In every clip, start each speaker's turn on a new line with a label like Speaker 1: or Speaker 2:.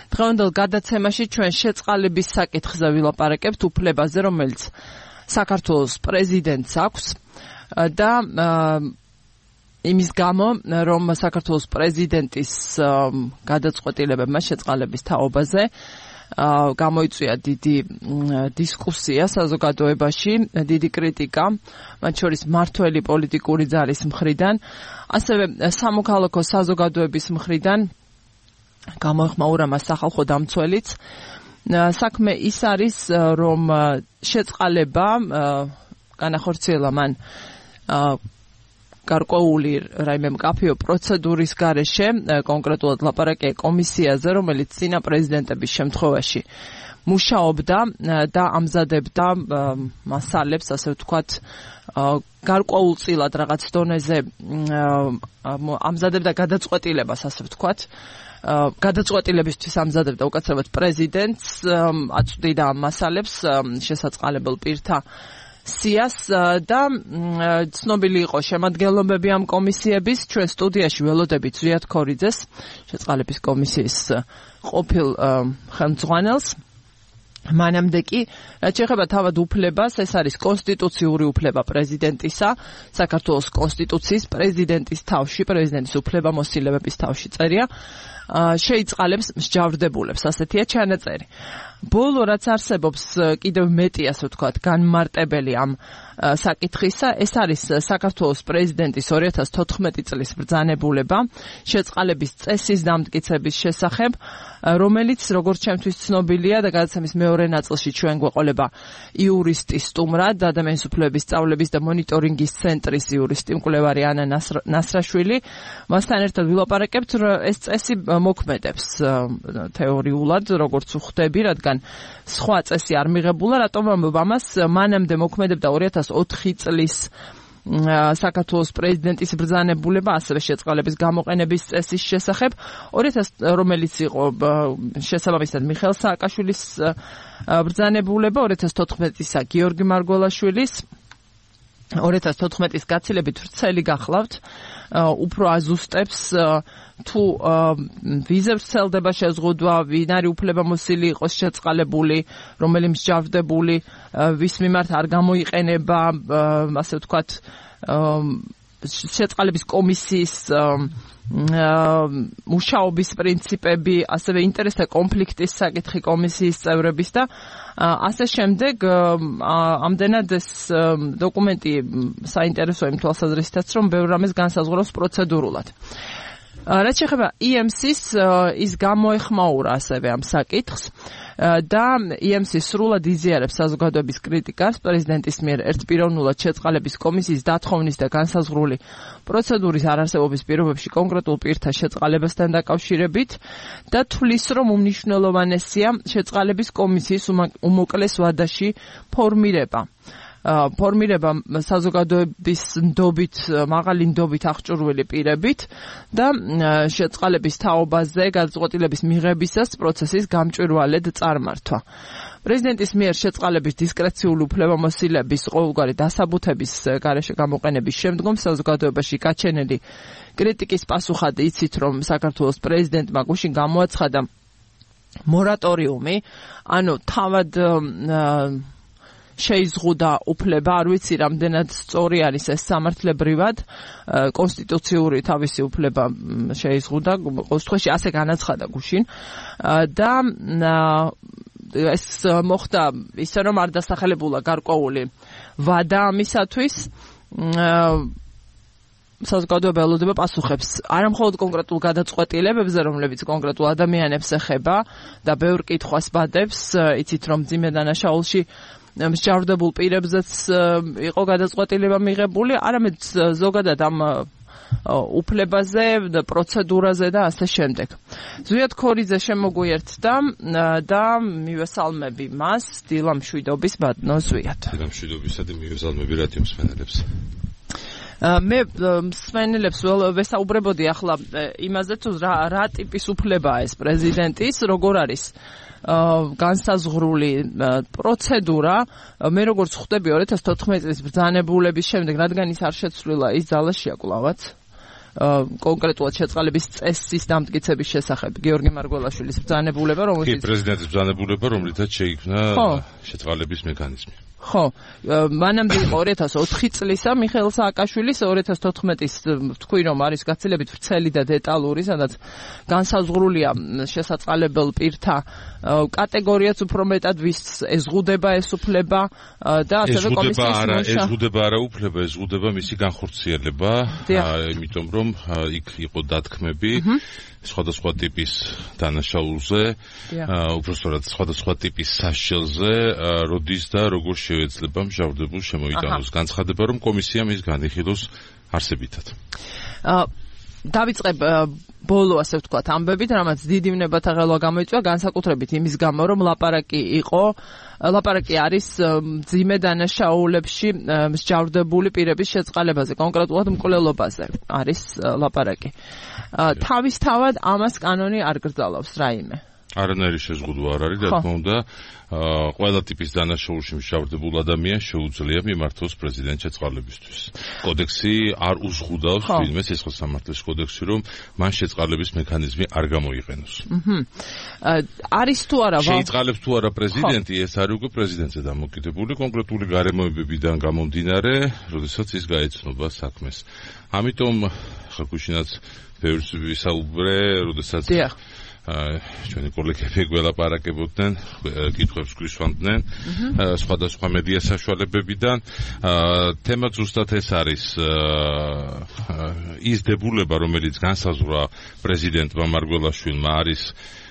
Speaker 1: დღევანდელ გადაცემაში ჩვენ შეწყალების საკითხზე ვილაპარაკებთ უფლებაზე, რომელიც საქართველოს პრეზიდენტს აქვს და იმის გამო, რომ საქართველოს პრეზიდენტის გადაწყვეტილებებმა შეწყალების თაობაზე გამოიწვია დიდი დისკუსია საზოგადოებაში, დიდი კრიტიკა, მათ შორის მმართველი პოლიტიკური ძალის მხრიდან, ასევე სამოქალაქო საზოგადოების მხრიდან გამოეხმაურა მას სახალხო დამცველიც. საქმე ის არის, რომ შეწყალება განახორციელა მან გარკვეული რაიმე მკაფიო პროცედურის გარეშე, კონკრეტულად ლაპარაკია კომისიაზე, რომელიც წინა პრეზიდენტების შემთხვევაში მუშაობდა და ამზადებდა მასალებს, ასე ვთქვათ, გარკვეულწილად რაღაც დონეზე ამზადებდა გადაწყვეტილებას, ასე ვთქვათ, გადაწყვეტილებისთვის ამზადებდა უკაცრავად პრეზიდენტს, აწვდიდა ამ მასალებს შესაწყალებელ პირთა სიას და ცნობილი იყო შემადგენლობები ამ კომისიების. ჩვენ სტუდიაში ველოდებით ზვიად ქორიძეს, შეწყალების კომისიის ყოფილ ხელმძღვანელს. მანამდე კი, რაც შეეხება თავად უფლებას, ეს არის კონსტიტუციური უფლება პრეზიდენტისა, საქართველოს კონსტიტუციის პრეზიდენტის თავში, პრეზიდენტის უფლებამოსილებების თავში წერია, შეიწყალებს მსჯავრდებულებს, ასეთია ჩანაწერი. ბოლო რაც არსებობს კიდევ მეტი, ასე ვთქვათ, განმარტებელი ამ საკითხისა, ეს არის საქართველოს პრეზიდენტის 2014 წლის ბრძანებულება შეწყალების წესის დამტკიცების შესახებ, რომელიც როგორც ჩემთვის ცნობილია და გადაცემის მეორე ნაწილში ჩვენ გვეყოლება იურისტის სტუმრად, ადამიანის უფლებების სწავლების და მონიტორინგის ცენტრის იურისტი მკვლევარი ანა ნასრაშვილი. მასთან ერთად ვილაპარაკებთ, ეს წესი მოქმედებს თეორიულად, როგორც ვხვდები, რადგან სხვა წესი არ მიღებულა, რატომ ვამბობ ამას, მანამდე მოქმედებდა 2004 წლის საქართველოს პრეზიდენტის ბრძანებულება, ასევე შეწყალების გამოყენების წესის შესახებ, რომელიც იყო შესაბამისად მიხეილ სააკაშვილის ბრძანებულება, 2014-ისა გიორგი მარგველაშვილის, 2014-ის გაცილებით ვრცელი გახლავთ, უფრო აზუსტებს თუ ვიზებს ვრცელდება შეზღუდვა, ვინ არის უფლებამოსილი იყოს შეწყალებული, რომელი მსჯავრდებული, ვის მიმართ არ გამოიყენება, ასე ვთქვათ, შეწყალების კომისიის მუშაობის პრინციპები, ასევე ინტერესთა კონფლიქტის საკითხი კომისიის წევრების და ასე შემდეგ. ამდენად ეს დოკუმენტი საინტერესოა იმ თვალსაზრისითაც, რომ ბევრ რამეს განსაზღვრავს პროცედურულად. რაც შეეხება EMC-ს, ის გამოეხმაურა ასევე ამ საკითხს და EMC სრულად იზიარებს საზოგადოების კრიტიკას პრეზიდენტის მიერ ერთპიროვნულად შეწყალების კომისიის დათხოვნის და განსაზღვრული პროცედურის არარსებობის პირობებში კონკრეტულ პირთა შეწყალებასთან დაკავშირებით და თვლის, რომ უმნიშვნელოვანესია შეწყალების კომისიის უმოკლეს ვადაში ფორმირება საზოგადოების ნდობით, მაღალი ნდობით აღჭურვილი პირებით და შეწყალების თაობაზე გადაწყვეტილების მიღებისას პროცესის გამჭვირვალედ წარმართვა. პრეზიდენტის მიერ შეწყალების დისკრეციული უფლებამოსილების ყოველგვარი დასაბუთების გარეშე გამოყენების შემდგომ საზოგადოებაში გაჩენილი კრიტიკის პასუხად იცით, რომ საქართველოს პრეზიდენტმა გუშინ გამოაცხადა მორატორიუმი, ანუ თავად შეიზღუდა უფლება, არ ვიცი რამდენად სწორი არის ეს სამართლებრივად, კონსტიტუციური თავისი უფლება შეიზღუდა, ყოველ შემთხვევაში ასე განაცხადა გუშინ და ეს მოხდა ისე, რომ არ დასახელებულა გარკვეული ვადა ამისათვის, საზოგადოება ელოდება პასუხებს არა მხოლოდ კონკრეტულ გადაწყვეტილებებზე, რომლებიც კონკრეტულ ადამიანებს ეხება და ბევრ კითხვას ბადებს, იცით რომ მძიმე დანაშაულში მსჯავრდებულ პირებზეც იყო გადაწყვეტილება მიღებული, არამედ ზოგადად ამ უფლებაზე, პროცედურაზე და ასე შემდეგ. ზვიად ქორიძე შემოგვიერთდა და მივესალმები მას, დილა მშვიდობის ბატონო ზვიად.
Speaker 2: დილა მშვიდობისა და მივესალმები რადიო მსმენელებს.
Speaker 1: მე მსმენელებს ვესაუბრებოდი ახლა იმაზე, თუ რა ტიპის უფლებაა ეს პრეზიდენტის, როგორ არის განსაზღვრული პროცედურა. მე როგორც ხვდები 2014 წლის ბრძანებულების შემდეგ, რადგან ის არ შეცვლილა, ის ძალაშია კვლავაც. კონკრეტულად შეწყალების წესის დამტკიცების შესახებ გიორგი მარგველაშვილის ბრძანებულება,
Speaker 2: რომელშიც პრეზიდენტის ბრძანებულება, რომლითაც შეიქმნა შეწყალების მექანიზმი.
Speaker 1: ხო, მანამდე იყო 2004 წლისა მიხეილ სააკაშვილის 2014-ის თქვი რომ არის გაცილებით ვრცელი და დეტალური, სადაც განსაზღვრულია შესაწყალებელ პირთა კატეგორიაც უფრო მეტად ვის ezღუდება ეს უფლება და ასევე კომისიის მუშა
Speaker 2: ezღუდება არა უფლება, ezღუდება მისი განხორციელება, იმიტომ რომ იქ იყო დათქმები სხვადასხვა ტიპის დანაშაულზე, უბრალოდ სხვადასხვა ტიპის სასჯელზე, როდის და როგორ შეეძლება მჟავრდებულ შემოიტანოს. განცხადება, რომ კომისია მის განიხილოს არსებითად.
Speaker 1: დავიწყებ ბოლო ასე ვთქვათ ამბებით, რამაც დიდი ვნებათა ღელვა გამოიწვია, განსაკუთრებით იმის გამო, რომ ლაპარაკი არის მძიმე დანაშაულებში მსჯავრდებული პირების შეწყალებაზე, კონკრეტულად მკვლელობაზე არის ლაპარაკი. თავისთავად ამას კანონი არ გრძალავს რაიმე.
Speaker 2: არანაირი შეზღუდვა არ არის, რა თქმა უნდა, ყველა ტიპის დანაშაულში მსჯავრდებულ ადამიანს შეუძლია მიმართოს პრეზიდენტ შეწყალებისთვის. კოდექსი არ უზღუდავს ვინმე სისხლსამართლის კოდექსი, რომ მან შეწყალების მექანიზმი არ გამოიყენოს.
Speaker 1: არის თუ არა
Speaker 2: შეიწყალებს თუ არა პრეზიდენტი, ეს არის უკვე პრეზიდენტზე დამოკიდებული კონკრეტული გარემოებებიდან გამომდინარე, როდესაც ის გაეცნობა საქმეს. ამიტომ ხალხუშინაც ბევრს ვისაუბრე, როდესაც ჩვენი კოლეგები გველაპარაკებოდნენ, კითხვებს გვისვამდნენ სხვადასხვა მედია საშუალებებიდან. თემა ზუსტად ეს არის ის დებულება, რომელიც განსაზღვრა პრეზიდენტმა მარგველაშვილმა, არის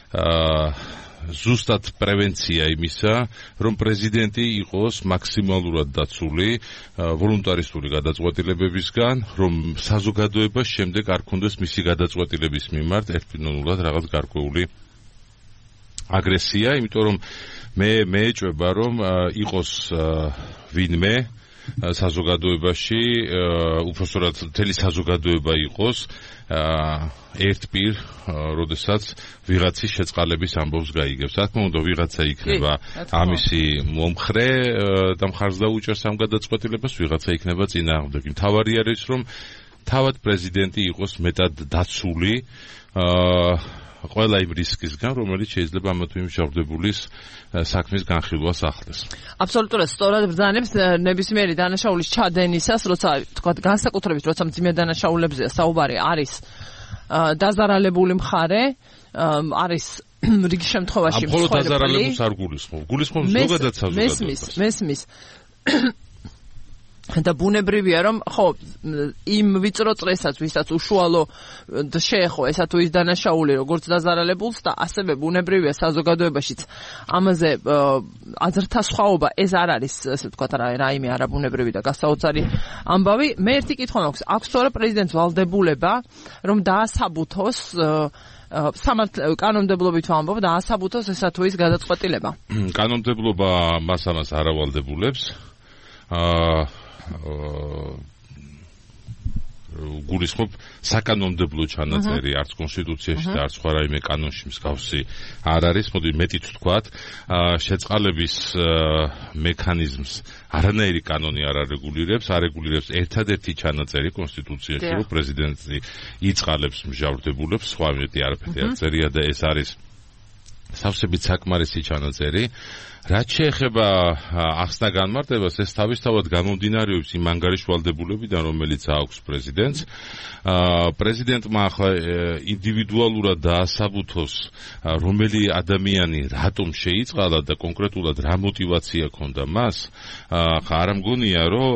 Speaker 2: ზუსტად პრევენცია იმისა, რომ პრეზიდენტი იყოს მაქსიმალურად დაცული ვოლუნტარისტული გადაწყვეტილებებისგან, რომ საზოგადოებას შემდეგ არ ქონდეს მისი გადაწყვეტილების მიმართ ერთპიროვნულად რაღაც გარკვეული აგრესია, იმიტომ რომ მე ეჭვება, რომ იყოს ვინმე საზოგადოებაში, უпростоრად მთელი საზოგადოება იყოს ერთ პირ, როდესაც ვიღაცის შეწყალების ამბობს გაიგებს. რა თქმა უნდა, ვიღაცა იქნება ამისი მომხრე და მხარს დაუჭერს ამ გადაწყვეტილებას, ვიღაცა იქნება წინააღმდეგი. მთავარი არის, რომ თავად პრეზიდენტი იყოს მეტად დაცული ყველა იმ რისკისგან, რომელიც შეიძლება ამათ მიმჟავრდებულის საქმის განხილვას ახლდეს.
Speaker 1: აბსოლუტურად სწორად ბრძანებს ნებისმიერი დანაშაულის ჩადენისას, როცა თქვა განსაკუთრებით, როცა მძიმე დანაშაულებზეა საუბარი, არის დაზარალებული მხარე, არის რიგი შემთხვევაში
Speaker 2: მხოლოდ დაზარალებულს არ გულისხმობ. გულისხმობ ზოგადად საზოგადოებას.
Speaker 1: მესმის. და ბუნებრივია, რომ ხო, იმ ვიწრო წრესაც, ვისაც უშუალო შეეხო ესა თუ ის დანაშაული, როგორც დაზარალებულს და ასევე ბუნებრივია საზოგადოებაშიც ამაზე აზრთა სხვაობა, ეს არ არის, ასე ვთქვათ, რაიმე არაბუნებრივი და გასაოცარი ამბავი. მე ერთი კითხვა მაქვს, აქვს თუ არა პრეზიდენტს ვალდებულება, რომ დაასაბუთოს კანონმდებლობით ვამბობ, დაასაბუთოს ესა თუ ის გადაწყვეტილება?
Speaker 2: კანონმდებლობა მას ამას არ ავალდებულებს. გულისხმობ საკანონმდებლო ჩანაწერი, არც კონსტიტუციაში და არც სხვა რაიმე კანონში მსგავსი არ არის. მოდი მეტიც ვთქვათ, შეწყალების მექანიზმს არანაირი კანონი არ არეგულირებს, არეგულირებს ერთადერთი ჩანაწერი კონსტიტუციაში, რომ პრეზიდენტი იწყალებს მჟავრდებულებს, სხვა მეტი არაფერი არ წერია და ეს არის სავსებით საკმარისი ჩანაწერი. რაც შეეხება ახსნა განმარტებას, ეს თავისთავად გამომდინარეობს იმ ანგარიშვალდებულებიდან, რომელიც აქვს პრეზიდენტს. პრეზიდენტმა ახლა ინდივიდუალურად დაასაბუთოს, რომელი ადამიანი რატომ შეიწყალა და კონკრეტულად რა мотиваცია ჰქონდა მას. ახლა არ მგონია, რომ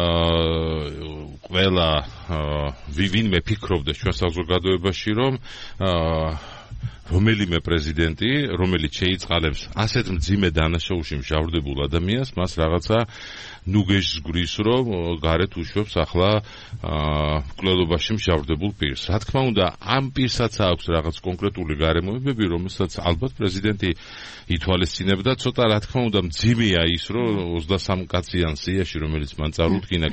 Speaker 2: ყველა ვინმე ფიქრობდა ჩვენ საზოგადოებაში, რომ რომელიმე პრეზიდენტი, რომელიც შეიწყალებს ასეთ მძიმე დანაშაულში მჟავრდებულ ადამიანს, მას რაღაცა ნუგეჟს გვრის, რომ გარეთ უშვებს ახლა მკვლელობაში მჟავრდებულ პირს. რა თქმა უნდა, ამ პირსაც აქვს რაღაც კონკრეტული გარემოებები, რომელსაც ალბათ პრეზიდენტი ითვალისწინებდა. ცოტა რა თქმა უნდა, მძიმეა ის, რომ 23 კაციან სიაში, რომელიც მან წარუდგინა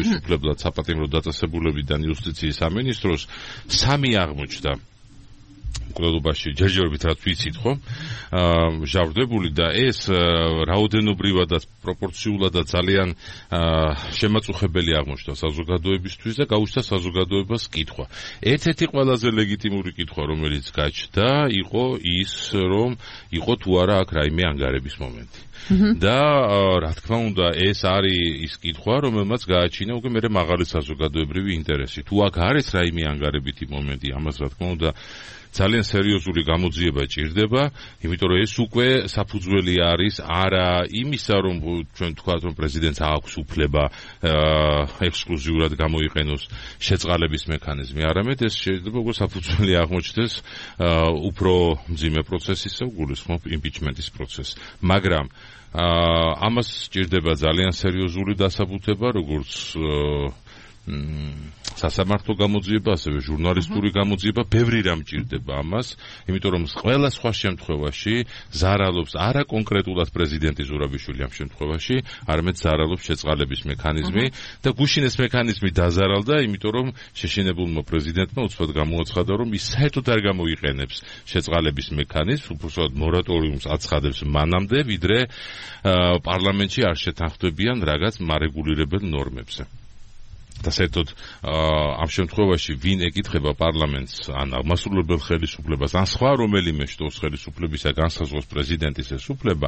Speaker 2: გასათავისუფლებლად საპატიმრო დაწესებულებიდან იუსტიციის სამინისტროს, 3 აღმოჩნდა. მკვლელობაში ჯერჯერობით რაც ვიცით ხო ჟავრდებული და ეს რაოდენობრივადაც პროპორციულადაც ძალიან შემაწუხებელი აღმოჩნდა საზოგადოებისთვის და გაუჩნდა საზოგადოებას კითხვა. ერთ-ერთი ყველაზე ლეგიტიმური კითხვა რომელიც გაჩნდა იყო ის რომ იყო თუ არა აქ რაიმე ანგარების მომენტი. და რა თქმა უნდა ეს არის ის კითხვა რომელმაც გააჩინა უკვე მე მაღალი საზოგადოებრივი ინტერესი. თუ აქ არის რაიმე ანგარებითი მომენტი ამას რა თქმა უნდა ძალიან სერიოზული გამოძიება ჭირდება, იმიტომ რომ ეს უკვე საფუძველი არის არა იმისა, რომ ჩვენ თქვათ, რომ პრეზიდენტს აქვს უფლება ექსკლუზიურად გამოიყენოს შეწყალების მექანიზმი, არამედ ეს შეიძლება უკვე საფუძველი აღმოჩნდეს უფრო მძიმე პროცესისა, გულისხმობ იმპიჩმენტის პროცესს. მაგრამ ამას ჭირდება ძალიან სერიოზული დასაბუთება, როგორც სასამართლო გამოძიება, ასევე ჟურნალისტური გამოძიება, ბევრი რამ ჭირდება ამას, იმიტომ რომ ყველა სხვა შემთხვევაში ზარალობს არა კონკრეტულად პრეზიდენტი ზურაბიშვილი ამ შემთხვევაში, არამედ ზარალობს შეწყალების მექანიზმი და გუშინ ეს მექანიზმი დაზარალდა, იმიტომ რომ შეშინებულმა პრეზიდენტმა უცბად გამოაცხადა, რომ ის საერთოდ არ გამოიყენებს შეწყალების მექანიზმს, უბრალოდ მორატორიუმს აცხადებს მანამდე, ვიდრე პარლამენტში არ შეთანხმდებიან რაღაც მარეგულირებელ ნორმებზე. და საერთოდ ამ შემთხვევაში ვინ ეკითხება პარლამენტს ან მასულებელ ხელისუფლებას ან სხვა რომელიმე შტოს ხელისუფლებისა განსაზღვროს პრეზიდენტის ეს უფლება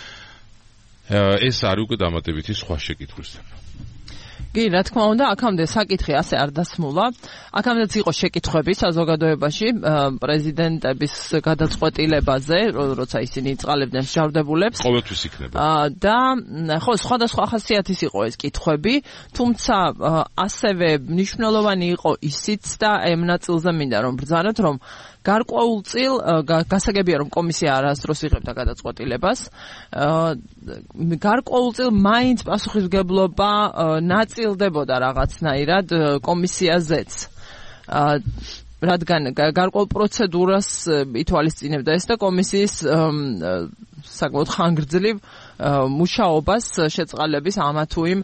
Speaker 2: ეს არის უკვე დამატებითი სხვა შეკითხვის თემა.
Speaker 1: კი, რა თქმა უნდა, აქამდე საკითხი ასე არ დასმულა. აქამდეც იყო შეკითხვები საზოგადოებაში პრეზიდენტების გადაწყვეტილებაზე, როცა ისინი იწყალებდნენ ჟავრდებულებს.
Speaker 2: ყოველთვის იქნება.
Speaker 1: და ხო, სხვადასხვა ხასიათის იყო ეს კითხვები, თუმცა ასევე მნიშვნელოვანი იყო ისიც და ამ ნაწილზე მინდა რომ ბრძანოთ, რომ გარკვეულწილ გასაგებია რომ კომისია არასდროს იღებდა გადაწყვეტილებას. გარკვეულწილ მაინც პასუხისმგებლობა ნაწილდებოდა რაღაცნაირად კომისიაზეც. რადგან გარკვეულ პროცედურას ითვალისწინებდა ეს და კომისიის საკმაოდ ხანგრძლივ მუშაობას შეწყალების ამა თუ იმ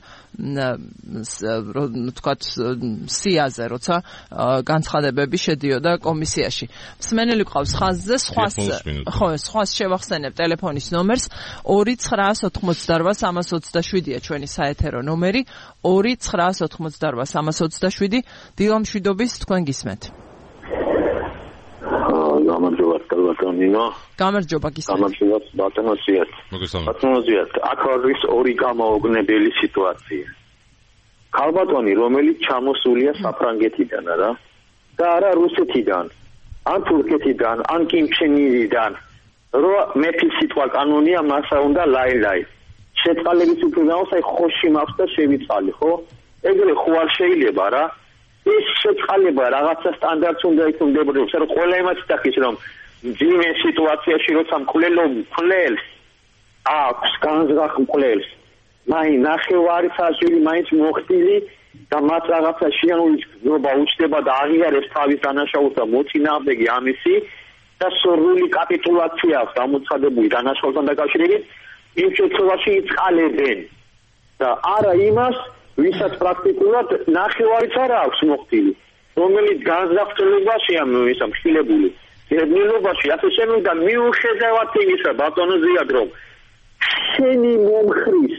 Speaker 1: თქვათ სიაზე, როცა განცხადებები შედიოდა კომისიაში. მსმენელი ყავს ხაზზე, სხვას შევახსენებ ტელეფონის ნომერს 2988327-327-ია ჩვენი საეთერო ნომერი 2988327-327. დილა მშვიდობის, თქვენ გისმენთ. გამარჯობა გისმენთ.
Speaker 3: ბატონო, აქ არის ორი გამოუგნებელი სიტუაცია. ქალბატონი, რომელიც ჩამოსულია საფრანგეთიდან რა და არა რუსეთიდან, ან თურქეთიდან, ან კიმჩენირიდან, რო მეფის სიტყვა კანონია, მასა უნდა ლაილაი. შეწყალების უფლებამოს აი ხოში მაქვს და შევიწყალი, ხო? ეგრე ხო არ შეიძლება რა. ის შეწყალება რაღაცა სტანდარტს უნდა იქნებოდეს, რომ ყველა იმას დაკის, რომ ძიმე სიტუაციაში როცა მკვლელს აქვს განზრახ მკვლელს მაინც ნახევარი საშვილი მაინც მოხდილი და მათ რაღაცა შეანული გზნობა უჩნდება და აღიარებს თავის დანაშაულს და მოწინააღმდეგე ამისი და სრული კაპიტულაცია აქვს გამოცხადებული დანაშაულთან დაკავშირებით იმ შემთხვევაში იწყალებენ და არა იმას ვისაც პრაქტიკულად ნახევარიც არ აქვს მოხდილი რომელიც განზრახებაშია ისა მხილებული წერნილობაში ასე შემოდა მიუხედავად იმისა ბატონო ზიად რომ შენი მომხრის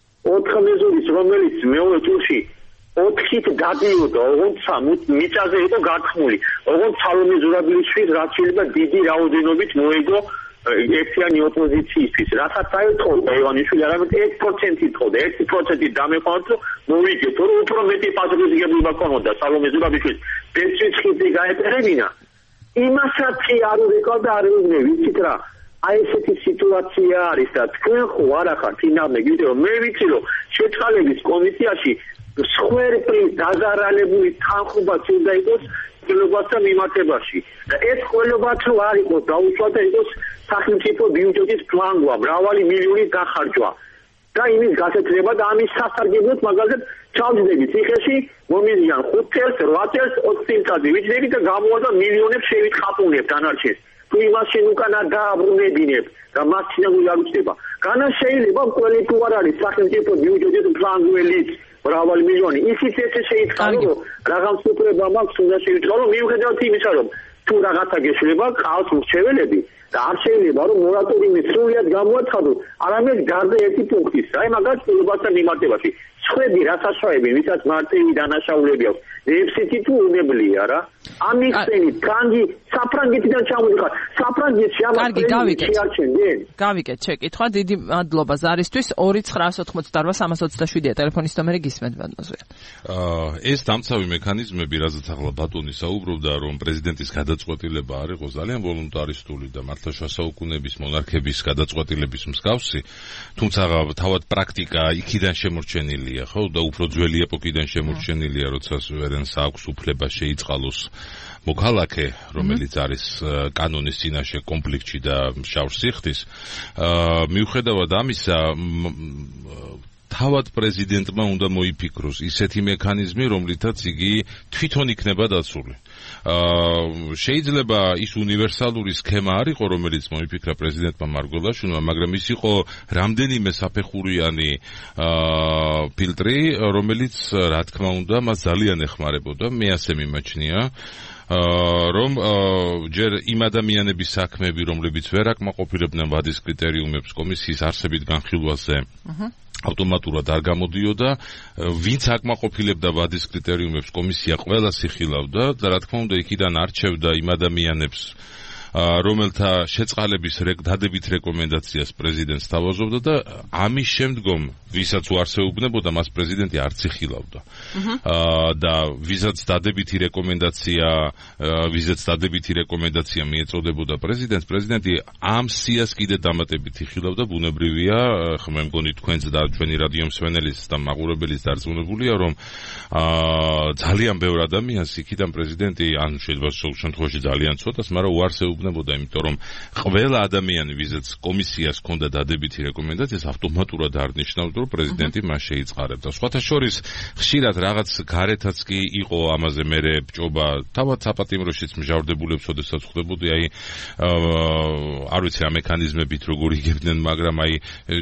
Speaker 3: 4 მეზურის რომელიც მეორე ტურში 4-ით დადიოდა ოღონდ მიწაზე იყო გათქმული ოღონდ სალომე ზურაბიშვილს რაც შეიძლება დიდი რაოდენობით მოეგო ერთიანი ოპოზიციისთვის რასაც აეთხოვდა ივანიშვილი არამედ 1% ითხოვდა 1% დამეყოთ რომ მოვიგეთ რომ უფრო მეტი პასუხისმგებლობა ქონოდა სალომე ზურაბიშვილს ბეჭდვითი გაეპერებინა იმასაც არ ვიყავ და არ ვიგნე ვიცით რა აი ესეთი სიტუაცია არის და თქვენ ხო არ ახართ ინამე გიდე რომ მე ვიცი რომ შეწყალების კომისიაში სხვერპლის დაზარალებული თანხმობაც უნდა იყოს ხელობასთან მიმართებაში და ეს ხელობაც რო არ იყოს დაუშვათ და იყოს სახელმწიფო ბიუჯეტის პლანვა მრავალი მილიონი გახარჯვა და იმის გასეთრება და ამის სასარგებლოდ მაგალითად ჩავჯდები ციხეში მომიზიან 5 წელს 8 წელს 20 წელს ვიჯდები და გამოვა მილიონებს შევითხაპუნებ დანარჩენს თუ იმას შენ უკან არ დააბრუნებინებ და მას ცინებული არ უჩნდება განა შეიძლება მკვლელი თუ არ არის სახელმწიფო ბიუჯეტის პლანველიც მრავალი მილიონი ისიც ესე შეიწყალო რომ რაღაც უფლება მაქვს უნდა შევიწყალო მიუხედავად იმისა რომ თუ რაღაცა გეშლება, ყავს მრჩეველები და არ შეიძლება რომ მორატორიუმი სრულად გამოაცხადოს, არამედ გარდა ერთი პუნქტის, აი მაგას პირობასთან მიმართებაში. ხვები რა საშუალები, ვისაც მარტივი დანაშაულები აქვს. დეფიციტი თუ უნებლიე რა. ამის წინით კანგი საფრანგეთიდან ჩამოდიხარ. საფრანგეთში ამას შეარჩენდნენ.
Speaker 1: გავიკეთ შეკითხვა, დიდი მადლობა ზარისთვის. 2988327-ია ტელეფონის ნომერი გისმენთ ბატონზე.
Speaker 2: ეს დამცავი მექანიზმები, რაზეც ახლა ბატონი საუბრობდა, რომ პრეზიდენტის გადაწყვეტილება არ იყო ძალიან ვოლუნტარისტული და მართლაშუა საუკუნეების მონარქების გადაწყვეტილების მსგავსი, თუმცა თავად პრაქტიკა იქიდან შემორჩენილია. ხო და უფრო ძველი ეპოქიდან შემორჩენილია, როცა სუვერენს აქვს უფლება შეიწყალოს მოქალაქე, რომელიც არის კანონის წინაშე კონფლიქტში და შავ სიხდის. მიუხედავად ამისა, თავად პრეზიდენტმა უნდა მოიფიქროს ისეთი მექანიზმი, რომლითაც იგი თვითონ იქნება დაცული. შეიძლება ის უნივერსალური სქემა არ იყო, რომელიც მოიფიქრა პრეზიდენტმა მარგველაშვილმა, მაგრამ ის იყო რამდენიმე საფეხურიანი ფილტრი, რომელიც რა თქმა უნდა მას ძალიან ეხმარებოდა. მე ასე მიმაჩნია, რომ ჯერ იმ ადამიანების საქმეები, რომლებიც ვერ აკმაყოფილებდნენ ვადის კრიტერიუმებს კომისიის არსებით განხილვაზე, ავტომატურად არ გამოდიოდა, ვინც აკმაყოფილებდა ვადის კრიტერიუმებს, კომისია ყველას იხილავდა და რა თქმა უნდა იქიდან არჩევდა იმ ადამიანებს, რომელთა შეწყალების დადებით რეკომენდაციას პრეზიდენტს თავაზობდა და ამის შემდგომ ვისაც უარსეუბნებოდა მას პრეზიდენტი არც იხილავდა. და ვისაც დადებითი რეკომენდაცია მიეწოდებოდა პრეზიდენტს, პრეზიდენტი ამ სიას კიდე დამატებით იხილავდა. ბუნებრივია, მე მგონი თქვენც და ჩვენი რადიო მსმენელის და მაყურებელის დარწმუნებულია, რომ ძალიან ბევრ ადამიანს იქიდან პრეზიდენტი, ან შეიძლება სულ შემთხვევაში ძალიან ცოტას, მაგრამ უარსეუბნებოდა, იმიტომ რომ ყველა ადამიანი, ვიზაც კომისიას ჰქონდა დადებითი რეკომენდაციას, ავტომატურად არნიშნავდა, რომ პრეზიდენტი მას შეიწყარებდა. სხვათა შორის, ხშირად რაღაც გარეთაც კი იყო ამაზე მერე ბჭობა, თავად საპატიმროშიც მჟავრდებულებს, ოდესაც ხვდებოდი, აი არ ვიცი რა მექანიზმებით როგორ იგებდნენ, მაგრამ აი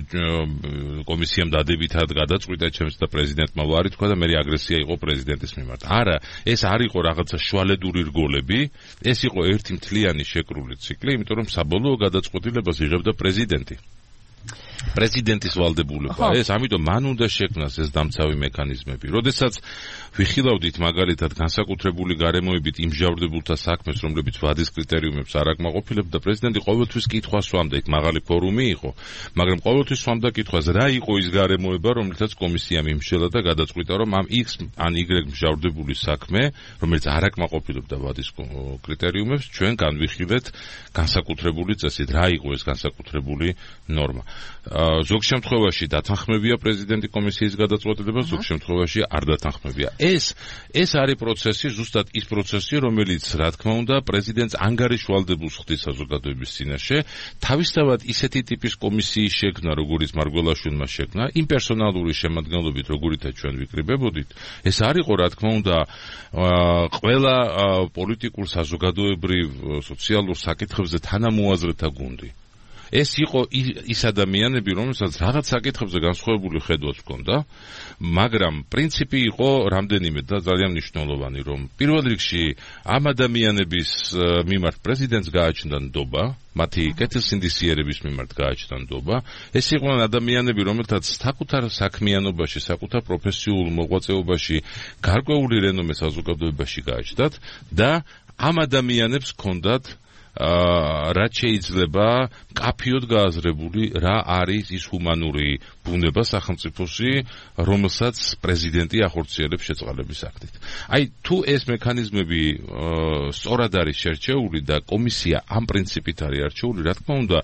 Speaker 2: კომისიამ დადებითად გადაწყვიტა ჩემს და პრეზიდენტმა ვარი თქვა და მე აგრესია იყო პრეზიდენტის მიმართ. არა, ეს არ იყო რაღაცა შუალედური რგოლები, ეს იყო ერთი მთლიანი შეკრული ციკლი, იმიტომ რომ საბოლოო გადაწყვეტილებას იღებდა პრეზიდენტი. პრეზიდენტის ვალდებულება ეს, ამიტომ მან უნდა შექმნას ეს დამცავი მექანიზმები. როდესაც ვიხილავდით მაგალითად განსაკუთრებული გარემოებით იმჟავრდებულთა საქმეს, რომლებიც ვადის კრიტერიუმებს არ აკმაყოფილებდა, პრეზიდენტი ყოველთვის კითხვას სვამდა, იქ მაღალი ფორუმი იყო, მაგრამ ყოველთვის სვამდა კითხვას, რა იყო ის გარემოება, რომლითაც კომისიამ იმშელა და გადაწყვიტა, რომ ამ X ან Y მჟავრდებული საქმე, რომელიც არ აკმაყოფილებდა ვადის კრიტერიუმებს, ჩვენ განვიხილეთ განსაკუთრებული წესით. რა იყო ეს განსაკუთრებული ნორმა? ზოგ შემთხვევაში დათანხმებია პრეზიდენტი კომისიის გადაწყვეტილებას, ზოგ შემთხვევაში არ დათანხმებია. ეს არის პროცესი, ზუსტად ის პროცესი, რომელიც, რა თქმა უნდა, პრეზიდენტს ანგარიშვალდებულს ხდის საზოგადოების წინაშე, თავისთავად ისეთი ტიპის კომისიის შექმნა, როგორიც მარგველაშვილმა შექმნა, იმ პერსონალური შემადგენლობით, როგორითაც ჩვენ ვიკრიბებოდით, ეს არ იყო, რა თქმა უნდა, ყველა პოლიტიკურ, საზოგადოებრივ, სოციალურ საკითხებზე თანამოაზრეთა გუნდი. ეს იყო ის ადამიანები, რომელსაც რაღაც საკითხებზე განსხვავებული ხედვაც ჰქონდა, მაგრამ პრინციპი იყო რამდენიმე და ძალიან მნიშვნელოვანი, რომ პირველ რიგში ამ ადამიანების მიმართ პრეზიდენტს გააჩნდა ნდობა, მათი კეთილსინდისიერების მიმართ გააჩნდა ნდობა. ეს იყვნენ ადამიანები, რომელთაც საკუთარ საქმიანობაში, საკუთარ პროფესიულ მოღვაწეობაში გარკვეული რენომე საზოგადოებაში გააჩნდათ და ამ ადამიანებს ჰქონდათ რაც შეიძლება კაფიოდ გააზრებული, რა არის ის ჰუმანური ბუნება სახელმწიფოში, რომელსაც პრეზიდენტი ახორციელებს შეწყალების აქტით. აი, თუ ეს მექანიზმები სწორად არის შერჩეული და კომისია ამ პრინციპით არის არჩეული, რა თქმა უნდა,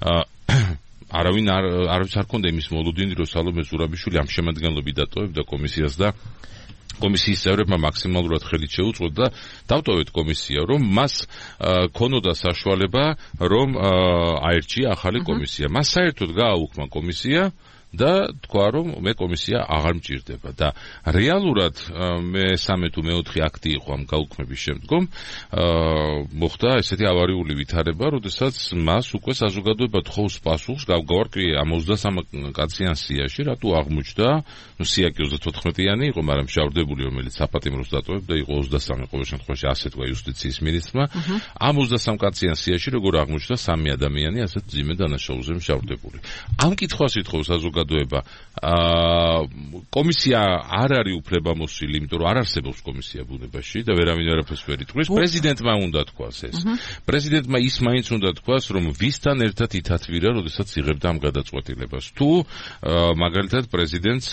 Speaker 2: არავის არ ქონდა იმის მოლოდინი, რომ სალომე ზურაბიშვილი ამ შემადგენლობით დატოვებდა კომისიას და კომისიის წევრებმა მაქსიმალურად ხელით შეუწყოთ და დავტოვეთ კომისია, რომ მას ქონოდა საშუალება, რომ აერჩია ახალი კომისია. მას საერთოდ გააუქმა კომისია და თქვა რომ მე კომისია აღარ მჭირდება და რეალურად მე-3 თუ მე-4 აქტი იყო ამ გაუქმების შემდგომ მოხდა ესეთი ავარიული ვითარება, როდესაც მას უკვე საზოგადოება თხოვს პასუხს გავარკვიე ამ 23 კაციან სიაში, რატო აღმოჩნდა, სია კი 34-იანი იყო, მაგრამ მშავდებული, რომელიც საპატიმროს დატოვებდა, იყო 23 ყოველ შემთხვევაში, ასე თქვა იუსტიციის მინისტრმა. ამ 23 კაციან სიაში როგორ აღმოჩნდა 3 ადამიანი ასეთ ძიმე დანაშაულზე მშავდებული. ამ კითხვას ითხოვს საზოგადოება. კომისია არ არის უფლებამოსილი, იმიტომ რომ არ არსებობს კომისია ბუნებაში და ვერავინ არაფერს ვერ იტყვის. პრეზიდენტმა უნდა თქვას ეს. პრეზიდენტმა ის მაინც უნდა თქვას, რომ ვისთან ერთად ითათვირა, როდესაც იღებდა ამ გადაწყვეტილებას. თუ მაგალითად პრეზიდენტს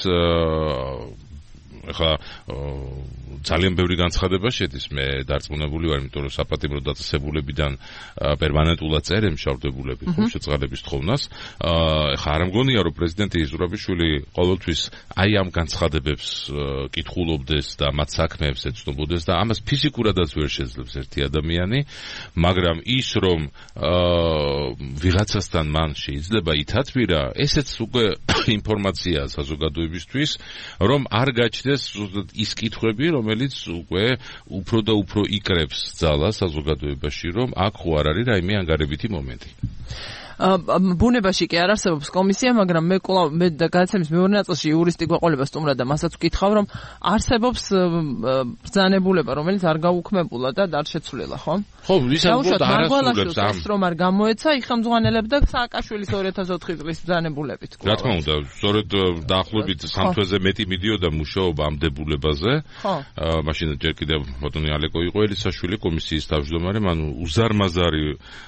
Speaker 2: ახლა ძალიან ბევრი განცხადება შედის, მე დარწმუნებული ვარ, იმიტომ რომ საპატიმრო დაწესებულებიდან პერმანენტულად წერენ მშავდებულები ხო შეწყალების თხოვნას. ახლა არ მგონია რომ პრეზიდენტი ზურაბიშვილი ყოველთვის აი ამ განცხადებებს კითხულობდეს და მათ საქმეებს ეცნობოდეს და ამას ფიზიკურადაც ვერ შეძლებს ერთი ადამიანი, მაგრამ ის რომ ვიღაცასთან მან შეიძლება ითათვირა, ესეც უკვე ინფორმაციაა საზოგადოებისთვის, რომ არ გაჩნდეს ის კითხვები, რომელიც უკვე უფრო და უფრო იკრებს ძალას საზოგადოებაში, რომ აქ ხო არ არის რაიმე ანგარებითი მომენტი.
Speaker 1: ბუნებაში კი არ არსებობს კომისია, მაგრამ მე გადაცემის მეორე ნაწილში იურისტი გვეყოლება სტუმრად და მასაც ვკითხავ, რომ არსებობს ბრძანებულება, რომელიც არ გაუქმებულა და არ შეცვლილა, ხო?
Speaker 2: ხო, ვისაუბროთ
Speaker 1: მარგვალაშვილს ეს რომ არ გამოეცა, იხელმძღვანელებდა სააკაშვილის 2004 წლის ბრძანებულებით.
Speaker 2: რა თქმა უნდა, სწორედ დაახლოებით 3 თვეზე მეტი მიდიოდა მუშაობა ამ დებულებაზე. მაშინ ჯერ კიდევ ბატონი ალეკო იყო ელისაშვილი კომისიის თავმჯდომარე, მან უზარმაზარი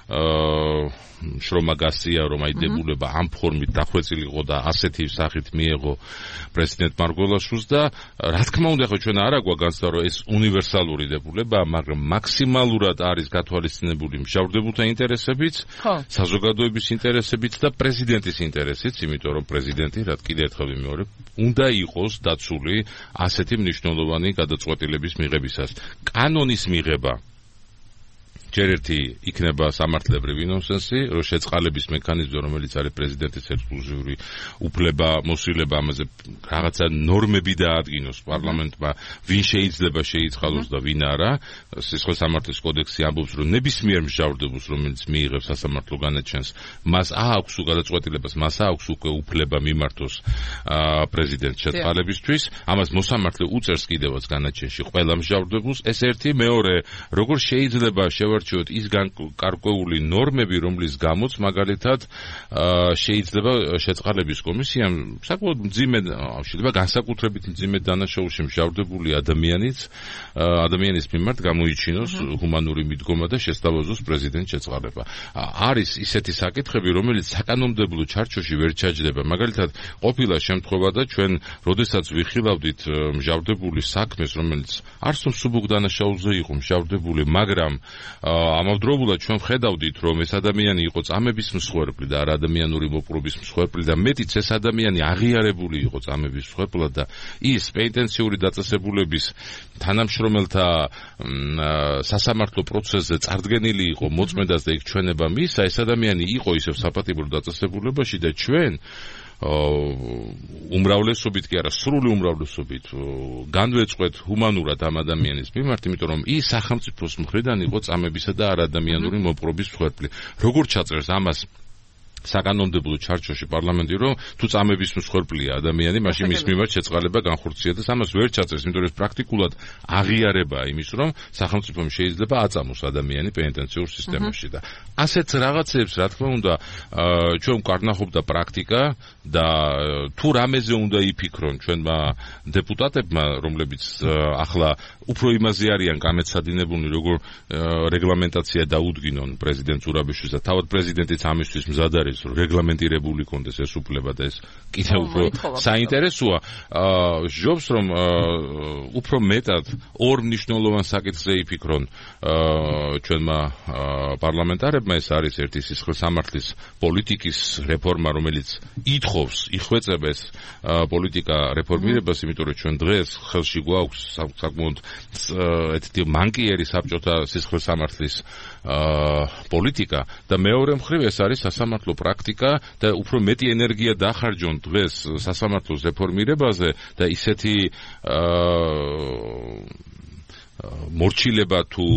Speaker 2: შრომა გასწია, რომ აი დებულება ამ ფორმით დახვეწილიყო და ასეთი სახით მიეღო პრეზიდენტ მარგველაშვილს და რა თქმა უნდა ხო ჩვენ არ აგვაქვს განცდა რომ ეს უნივერსალური დებულებაა, მაგრამ მაქსიმალურად არის გათვალისწინებული მშავდებულთა ინტერესებიც, საზოგადოების ინტერესებიც და პრეზიდენტის ინტერესიც, იმიტომ რომ პრეზიდენტი, რა კიდევ ერთხელ ვიმეორებ, უნდა იყოს დაცული ასეთი მნიშვნელოვანი გადაწყვეტილების მიღებისას. კანონის მიღება ჯერ ერთი იქნება სამართლებრივი ნონსენსი, რომ შეწყალების მექანიზმი, რომელიც არის პრეზიდენტის ექსკლუზიური უფლება, მოსილება, ამაზე რაღაცა ნორმები დაადგინოს პარლამენტმა, ვინ შეიძლება შეიწყალოს და ვინ არა. სისხლის სამართლის კოდექსი ამბობს, რომ ნებისმიერ მჟავრდებულს, რომელიც მიიღებს სასამართლო განაჩენს, მას აქვს გადაწყვეტილებას, მას აქვს უკვე უფლება მიმართოს პრეზიდენტს შეწყალებისთვის. ამას მოსამართლე უწევს კიდევაც განაჩენში ყველა მჟავრდებულს. ეს ერთი, მეორე, როგორ შეიძლება ის გარკვეული ნორმები, რომლის გამოც მაგალითად შეიძლება შეწყალების კომისიამ საკმაოდ მძიმე, შეიძლება განსაკუთრებით მძიმე დანაშაულში მჟავრდებული ადამიანის მიმართ გამოიჩინოს ჰუმანური მიდგომა და შესთავაზოს პრეზიდენტის შეწყალება. არის ისეთი საკითხები, რომელიც საკანონმდებლო ჩარჩოში ვერ ჩაჯდება. მაგალითად, ყოფილა შემთხვევა და ჩვენ როდესაც ვიხილავდით მჟავრდებული საქმეს, რომელიც არც თუ მსუბუქ დანაშაულზე იყო მჟავრდებული, მაგრამ ამავდროულად ჩვენ ვხედავდით, რომ ეს ადამიანი იყო წამების მსხვერპლი და არ ადამიანური მოპყრობის მსხვერპლი და მეტიც ეს ადამიანი აღიარებული იყო წამების მსხვერპლად და ის პენიტენციური დაწესებულების თანამშრომელთა სასამართლო პროცესზე წარდგენილი იყო მოწმედას და იქ ჩვენება მისცა, ეს ადამიანი იყო ისევ საპატიმრო დაწესებულებაში და ჩვენ უმრავლესობით კი არა, სრული უმრავლესობით განვეწყვეთ ჰუმანურად ამ ადამიანის მიმართ, იმიტომ რომ ის სახელმწიფოს მხრიდან იყო წამებისა და არადამიანური მოპყრობის მსხვერპლი. როგორ ჩაწერს ამას საკანონმდებლო ჩარჩოში პარლამენტი, რომ თუ წამების მსხვერპლია ადამიანი, მაშინ მის მიმართ შეწყალება განხორციელდეს, ამას ვერ ჩაწერს, იმიტომ რომ პრაქტიკულად აღიარებაა იმის, რომ სახელმწიფომ შეიძლება აწამოს ადამიანი პენიტენციურ სისტემაში და ასეთ რაღაცებს, რა თქმა უნდა, ჩვენ ვკარნახობდა პრაქტიკა და თუ რამეზე უნდა იფიქრონ ჩვენმა დეპუტატებმა, რომლებიც ახლა უფრო იმაზე არიან გამეცადინებულნი, როგორ რეგლამენტაცია დაუდგინონ პრეზიდენტ ზურაბიშვილს და თავად პრეზიდენტიც ამისთვის მზად არის, რომ რეგლამენტირებული კონდეს ეს უფლება და ეს კიდევ უფრო საინტერესოა. ჟობს რომ უფრო მეტად ორ მნიშვნელოვან საკითხზე იფიქრონ ჩვენმა პარლამენტარებმა, ეს არის ერთი სისხლის სამართლის პოლიტიკის რეფორმა, რომელიც ითხოვს, იხვეწებს პოლიტიკა რეფორმირებას, იმიტომ რომ ჩვენ დღეს ხელში გვაქვს საკმაოდ ერთი მანკიერი საბჭოთა სისხლის სამართლის პოლიტიკა და მეორე მხრივ ეს არის სასამართლო პრაქტიკა და უფრო მეტი ენერგია დახარჯონ დღეს სასამართლოს რეფორმირებაზე და ისეთი მორჩილება თუ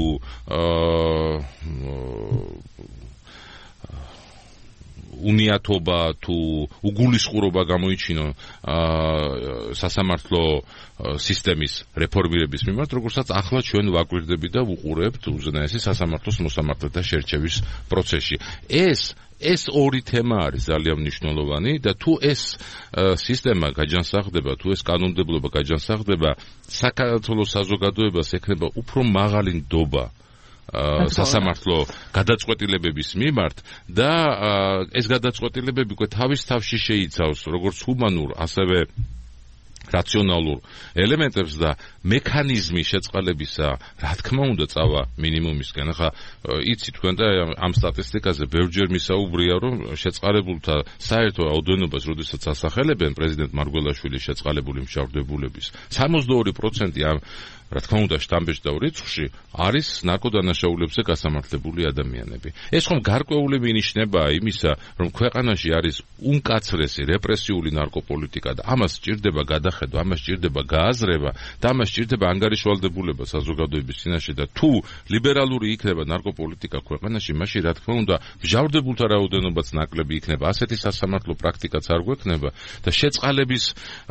Speaker 2: უნიათობა თუ უგულისხმობა გამოიჩინო სასამართლო სისტემის რეფორმირების მიმართ, როგორცაც ახლა ჩვენ ვაკვირდები და ვუყურებთ უზენაესი სასამართლოს მოსამართლეთა შერჩევის პროცესში. ეს ორი თემა არის ძალიან მნიშვნელოვანი და თუ ეს სისტემა გაჯანსაღდება, თუ ეს კანონმდებლობა გაჯანსაღდება, საქართველოს საზოგადოებას ექნება უფრო მაღალი ნდობა სასამართლო გადაწყვეტილებების მიმართ და ეს გადაწყვეტილებები უკვე თავის თავში შეიცავს როგორც ჰუმანურ, ასევე რაციონალურ ელემენტებს და მექანიზმი შეწყალებისა, რა თქმა უნდა, წავა მინიმუმისკენ. ახლა იცი თქვენ და ამ სტატისტიკაზე ბევრჯერ მისაუბრია, რომ შეწყალებულთა საერთო რაოდენობას, როდესაც ასახელებენ პრეზიდენტ მარგველაშვილის შეწყალებული მშავდებულების, 62% ამ რა თქმა უნდა შტამბეჭდავ რიცხვში არის ნარკოდანაშაულებზე გასამართლებული ადამიანები. ეს ხომ გარკვეული მინიშნებაა იმისა, რომ ქვეყანაში არის უმკაცრესი რეპრესიული ნარკოპოლიტიკა და ამას სჭირდება გადახედვა, ამას სჭირდება გააზრება და ამას სჭირდება ანგარიშვალდებულება საზოგადოების წინაშე და თუ ლიბერალური იქნება ნარკოპოლიტიკა ქვეყანაში, მაშინ რა თქმა უნდა მჟავრდებულთა რაოდენობაც ნაკლები იქნება. ასეთი სასამართლო პრაქტიკაც არ გვექნება და შეწყალების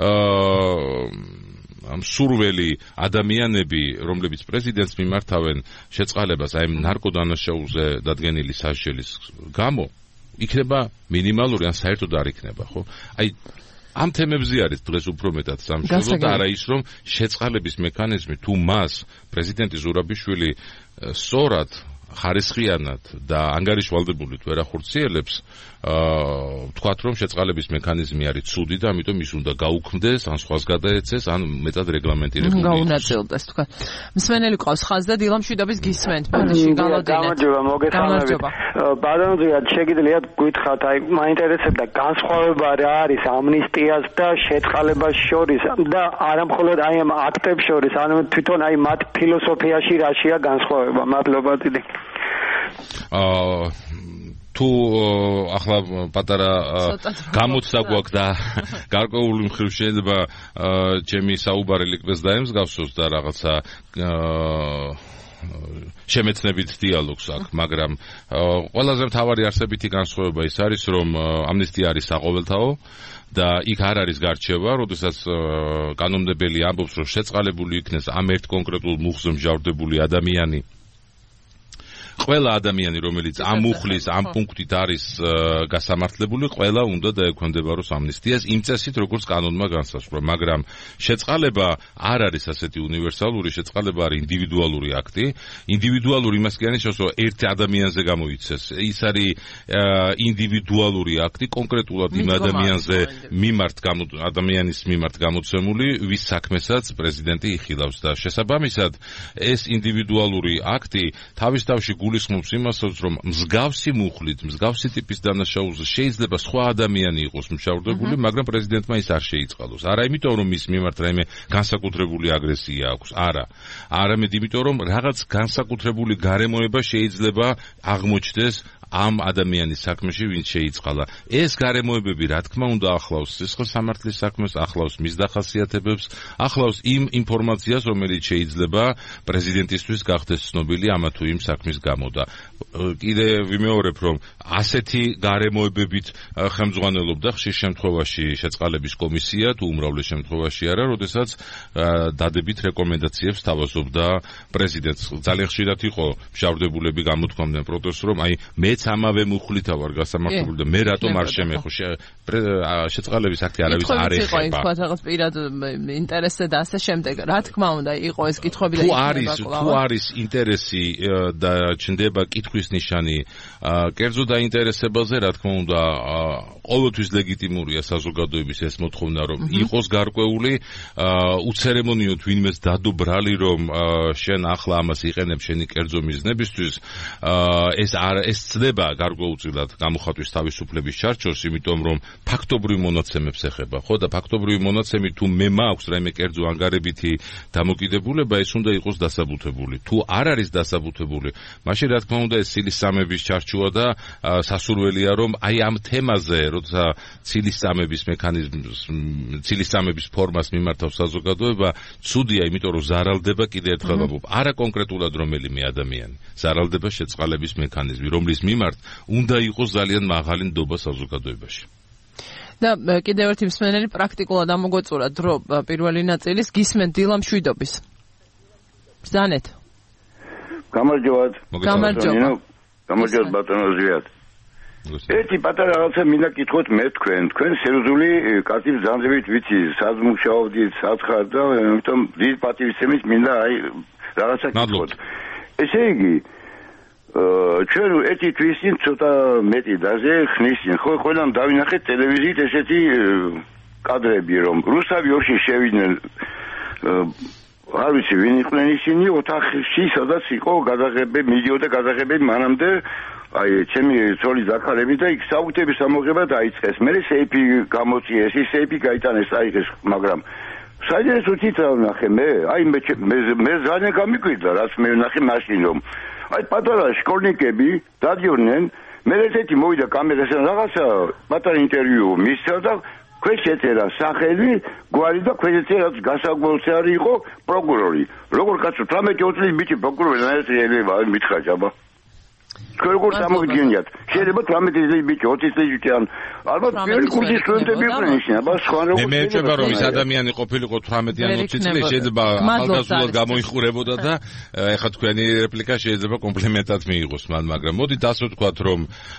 Speaker 2: ამ სურველი ადამიანები, რომლებიც პრეზიდენტს მიმართავენ შეწყალებას აი ნარკოდანაშაულზე დადგენილი სასჯელის გამო, იქნება მინიმალური ან საერთოდ არ იქნება, ხო? აი ამ თემებზე არის დღეს უფრო მეტად სამშობლო და არა ის, რომ შეწყალების მექანიზმი თუ მას პრეზიდენტი ზურაბიშვილი სწორად ხარისხიანად და ანგარიშვალდებულით ვერ ახორციელებს, ვთქვათ, რომ შეწყალების მექანიზმი არის ცუდი და ამიტომ ის უნდა გაუქმდეს, ან სხვას გადაეცეს, ან მეტად რეგლამენტირებული.
Speaker 1: გაუნაწილდეს, თქვა. მსმენელი ყავს ხაზს და დილამშვიდობის გისმენთ. ბოდიში გალოდინეთ.
Speaker 4: გამარჯობა, მოგესალმებით. ბატონო, შეგიძლიათ გითხრათ, აი, მაინტერესებდა განსხვავება რა არის ამნისტიას და შეწყალებას შორის და არა მხოლოდ აი ამ აქტებს შორის, ანუ თვითონ აი მათ ფილოსოფიაში რაშია განსხვავება? მადლობა დიდი.
Speaker 2: თუ ახლა პატარა გამოცდა გვაქვს და გარკვეული მხრივ შეიძლება ჩემი საუბარი ლიკბეს დაემსგავსოს და რაღაცა შემეცნებით დიალოგს აქვს, მაგრამ ყველაზე მთავარი არსებითი განსხვავება ის არის, რომ ამნისტია არის საყოველთაო და იქ არ არის გარჩევა, როდესაც კანონმდებელი ამბობს, რომ შეწყალებული იქნეს ამ ერთ კონკრეტულ მუხზე მჟავრდებული ადამიანი, ყველა ადამიანი, რომელიც ამ მუხლის, ამ პუნქტით არის გასამართლებული, ყველა უნდა დაექვემდებაროს ამნისტიას იმ წესით, როგორც კანონმა განსაზღვრა, მაგრამ შეწყალება არ არის ასეთი უნივერსალური, შეწყალება არის ინდივიდუალური აქტი. ინდივიდუალური იმას კი ანიშნავს, რომ ერთ ადამიანზე გამოიცეს. ის არის ინდივიდუალური აქტი, კონკრეტულად იმ ადამიანზე ადამიანის მიმართ გამოცემული, ვის საქმესაც პრეზიდენტი იხილავს და შესაბამისად ეს ინდივიდუალური აქტი თავის თავში გულისხმობს იმასაც, რომ მსგავსი მუხლით, მსგავსი ტიპის დანაშაულზე შეიძლება სხვა ადამიანი იყოს მშავდებული, მაგრამ პრეზიდენტმა ის არ შეიწყალოს. არა იმიტომ, რომ მის მიმართ რაიმე განსაკუთრებული აგრესია აქვს, არა. არამედ იმიტომ, რომ რაღაც განსაკუთრებული გარემოება შეიძლება აღმოჩნდეს ამ ადამიანის საქმეში, ვინც შეიწყალა. ეს გარემოებები, რა თქმა უნდა, ახლავს სისხლის სამართლის საქმეს, ახლავს მის დახასიათებებს, ახლავს იმ ინფორმაციას, რომელიც შეიძლება პრეზიდენტისთვის გახდეს ცნობილი ამა თუ იმ საქმის გამო და კიდე ვიმეორებ, რომ ასეთი გარემოებებით ხელმძღვანელობდა ხშირ შემთხვევაში შეწყალების კომისია, თუ უმრავლეს შემთხვევაში არა, როდესაც დადებით რეკომენდაციებს თავაზობდა პრეზიდენტს. ძალიან ხშირად იყო მშავდებულები გამოთქვამდნენ პროტესტს, რომ აი მეც ამავე მუხლითა ვარ გასამართლებული და მე რატომ არ შემეხო შეწყალების აქტი არავის არ ეხება.
Speaker 1: თქვა რაღაც პირად ინტერესზე და ასე შემდეგ. რა თქმა უნდა, იყო ეს კითხვები და
Speaker 2: თუ არის ინტერესი და ჩნდება კითხვის ნიშანი კერძო დაინტერესებაზე, რა თქმა უნდა, ყოველთვის ლეგიტიმურია საზოგადოების ეს მოთხოვნა, რომ იყოს გარკვეული, უცერემონიოდ ვინმეს დადო ბრალი, რომ შენ ახლა ამას იყენებ შენი კერძო მიზნებისთვის, ეს ცვლილება გარკვეულწილად გამოხატვის თავისუფლების ჩარჩოს, იმიტომ რომ ფაქტობრივ მონაცემებს ეხება, ხო და ფაქტობრივი მონაცემი თუ მე მაქვს რაიმე კერძო ანგარებითი დამოკიდებულება, ეს უნდა იყოს დასაბუთებული. თუ არ არის დასაბუთებული, მაშინ რა თქმა უნდა ეს ცილისწამების ჩარჩოა და სასურველია რომ აი ამ თემაზე, როცა ცილისწამების მექანიზმს, ცილისწამების ფორმას მიმართავს საზოგადოება, ცუდია, იმიტომ რომ ზარალდება კიდე ერთხელ ვამბობ, არა კონკრეტულად რომელიმე ადამიანი, ზარალდება შეწყალების მექანიზმი, რომლის მიმართ უნდა იყოს ძალიან მაღალი ნდობა საზოგადოებაში.
Speaker 1: და კიდევ ერთი მსმენელი პრაქტიკულად ამოგვეწურათ, რომ პირველი ნაწილის გისმენთ დილა მშვიდობის. ბრძანეთ.
Speaker 5: გამარჯობათ. გამარჯობათ ბატონო ზვიად. ერთი პატარა რაღაცა მინდა კითხოთ მე თქვენ სერიოზული კაცის ბრძანებით ვიცი, სად მუშაობდით, სათხარ და ამიტომ დიდ პატივისცემით მინდა აი რაღაცა კითხოთ. ესე იგი ჩვენ ერთი თვის წინ ცოტა მეტი დაზე ხნის წინ ხო ყველამ დავინახეთ ტელევიზიით ესეთი კადრები რომ რუსთავი ოში შევიდნენ არ ვიცი ვინ იყვნენ ისინი ოთახში სადაც იყო გადაღებები მიდიოდა გადაღებები მანამდე აი ჩემი ცოლის დაქარები და იქ საუთების ამოღება დაიწყეს მე სეიფი გამოწიეს ის სეიფი გაიტანეს აიღეს მაგრამ საერთოდ უცით ნახე მე აი მე ძალიან გამიკვირდა რაც მე ნახე მაშინ რომ აი პატარა შკოლნიკები დადიოდნენ მე ერთ-ერთი მოვიდა კამერასთან რაღაცა პატარა ინტერვიუ მისცა და ქვეშეწერა სახელი გვარი და ქვეშეწერაც გასაგველწარი იყო პროკურორი როგორ კაცო 18 წლის ბიჭი პროკურორი შეიძლება მითხრა ჯაბა თქვენ როგორ სამოგიძინიათ შეიძლება 18 წლის ბიჭი 20 წლის ბიჭი ან ალბათ პირველი კურსის სტუდენტები იყვნენ ისინი აბა სხვა როგორ
Speaker 2: მე მეჭება რომ ის ადამიანი ყოფილიყო 18 ან 20 წლის შეიძლება ახალგაზრდულად გამოიხურებოდა და ეხლა თქვენი რეპლიკა შეიძლება კომპლიმენტად მიიღოს მან მაგრამ მოდით ასე ვთქვათ რომ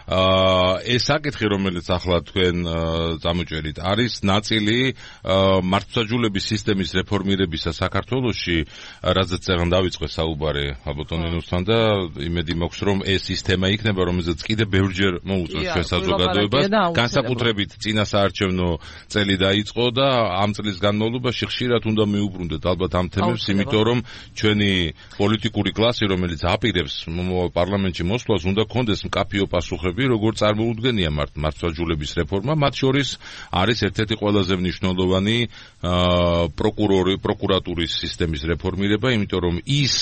Speaker 2: ეს საკითხი რომელიც ახლა თქვენ წამოჭერით არის ნაწილი მართლმსაჯულების სისტემის რეფორმირებისა საქართველოში რაზეც წეგან დავიწყე საუბარი ალბათონენოსთან და იმედი მაქვს რომ ეს სისტემა იქნება რომელზეც კიდე ბევრჯერ მოუწევს ჩვენ საზოგადოებას განსაკუთრებით წინა საარჩევნო წელი დაიწყო და ამ წლის განმავლობაში ხშირად უნდა მიუბრუნდეთ ალბათ ამ თემებს იმიტომ რომ ჩვენი პოლიტიკური კლასი რომელიც აპირებს პარლამენტში მოსვლას უნდა კონდეს მკაფიო პასუხები როგორ წარმოუდგენია მართლმსაჯულების რეფორმა მათ შორის არის ერთ-ერთი ყველაზე მნიშვნელოვანი პროკურატურის სისტემის რეფორმირება იმიტომ რომ ის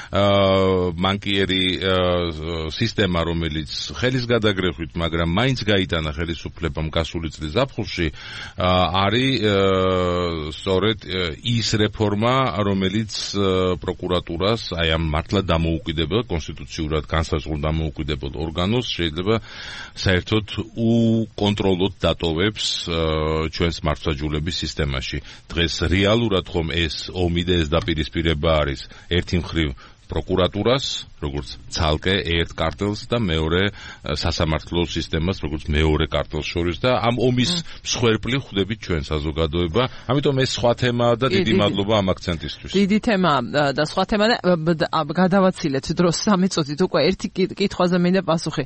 Speaker 2: მანკიერი სისტემა რომელიც ხელის გადაგრეხვით მაგრამ მაინც გაიტანა ხელისუფლებამ გასული წლის ზაფხულში არის სწორედ ის რეფორმა რომელიც პროკურატურას აი ამ მართლა დამოუკიდებელ კონსტიტუციურად განსაზღვრულ დამოუკიდებელ ორგანოს შეიძლება საერთოდ უკონტროლოდ დატოვებს ჩვენს მართლმსაჯულების სისტემაში დღეს რეალურად ხომ ეს ომი და ეს დაპირისპირება არის ერთი მხრივ პროკურატურას, როგორც ცალკე ერთ კარტელს და მეორე სასამართლო სისტემას, როგორც მეორე კარტელს შორის და ამ ომის მსხვერპლი ხვდებით ჩვენ საზოგადოება. ამიტომ ეს სხვა თემაა და დიდი მადლობა ამ აქცენტისთვის.
Speaker 1: დიდი თემა და სხვა თემა და გადავაცილეთ დროს 3 წუთით უკვე ერთი კითხვაზე მინდა პასუხი.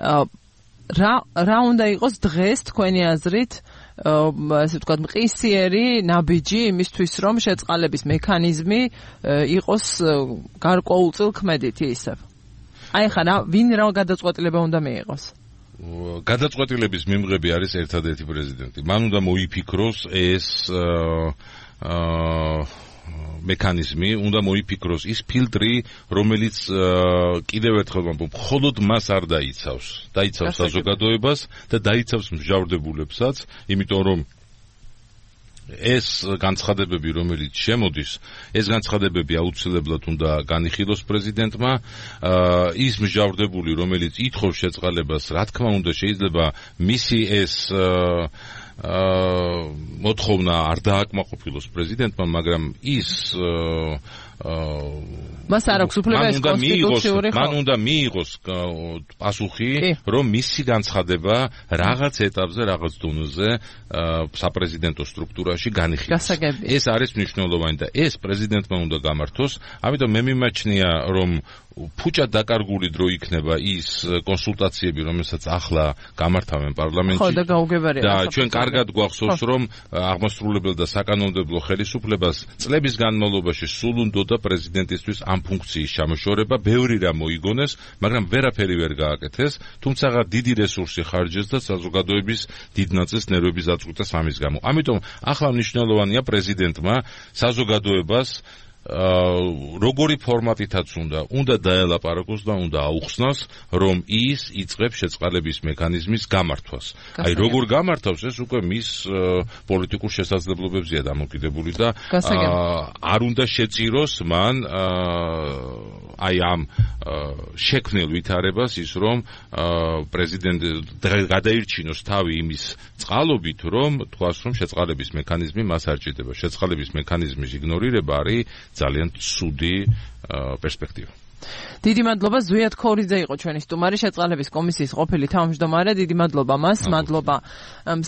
Speaker 1: რა უნდა იყოს დღეს თქვენი აზრით ასე ვთქვათ მყისიერი ნაბიჯი იმისთვის რომ შეწყალების მექანიზმი იყოს გარკვეულწილ ქმედითი ისევ. აი ხა ვინ რა გადაწყვეტილება უნდა მიიღოს?
Speaker 2: გადაწყვეტილების მიმღები არის ერთადერთი პრეზიდენტი. მან უნდა მოიფიქროს ეს მექანიზმი, უნდა მოიფიქროს ის ფილტრი, რომელიც კიდევ ერთხელ ვამბობ, მხოლოდ მას არ დაიცავს საზოგადოებას და დაიცავს მსჯავრდებულებსაც, იმიტომ რომ ეს განცხადებები, რომელიც შემოდის, ეს განცხადებები აუცილებლად უნდა განიხილოს პრეზიდენტმა, ის მსჯავრდებული, რომელიც ითხოვს შეწყალებას, რა თქმა უნდა, შეიძლება მისი ეს მოთხოვნა არ დააკმაყოფილოს პრეზიდენტმა, მაგრამ ის
Speaker 1: მას არ აქვს უფლება ეს კონსტიტუციური ხო?
Speaker 2: მან უნდა მიიღოს პასუხი, რომ მისი განცხადება რაღაც ეტაპზე, რაღაც დონეზე საპრეზიდენტო სტრუქტურაში განიხილოს. ეს არის მნიშვნელოვანი და ეს პრეზიდენტმა უნდა გამართოს. ამიტომ მე მიმაჩნია, რომ ფუჭა დაკარგული დრო იქნება ის კონსულტაციები, რომელსაც ახლა გამართავენ პარლამენტში.
Speaker 1: ხო, და გაუგებარია.
Speaker 2: და ჩვენ კარგად გვახსოვს, რომ აღმასრულებელ და საკანონმდებლო ხელისუფლებას წლების განმავლობაში სულ უნდოდა პრეზიდენტისთვის ამ ფუნქციის ჩამოშორება, ბევრი რამ მოიგონეს, მაგრამ ვერაფერი ვერ გააკეთეს, თუმცა დიდი რესურსი ხარჯეს და საზოგადოების დიდ ნაწილს ნერვები აწყვეტეს ამის გამო. ამიტომ ახლა მნიშვნელოვანია პრეზიდენტმა საზოგადოებას როგორი ფორმატითაც უნდა დაელაპარაკოს და უნდა აუხსნას, რომ ის იწყებს შეწყალების მექანიზმის გამართვას. აი როგორ გამართავს, ეს უკვე მის პოლიტიკურ შესაძლებლობებზეა დამოკიდებული და არ უნდა შეწიროს მან აი ამ შექმნილ ვითარებას ის, რომ პრეზიდენტი გადაირჩინოს თავი იმის წყალობით, რომ თქვას, რომ შეწყალების მექანიზმი მას არ ჭირდება. შეწყალების მექანიზმის იგნორირება არის ძალიან ცუდი პერსპექტივა.
Speaker 1: დიდი მადლობა ზვიად ქორიძე იყო ჩვენი სტუმარი, შეწყალების კომისიის ყოფილი თავმჯდომარე. დიდი მადლობა მას, მადლობა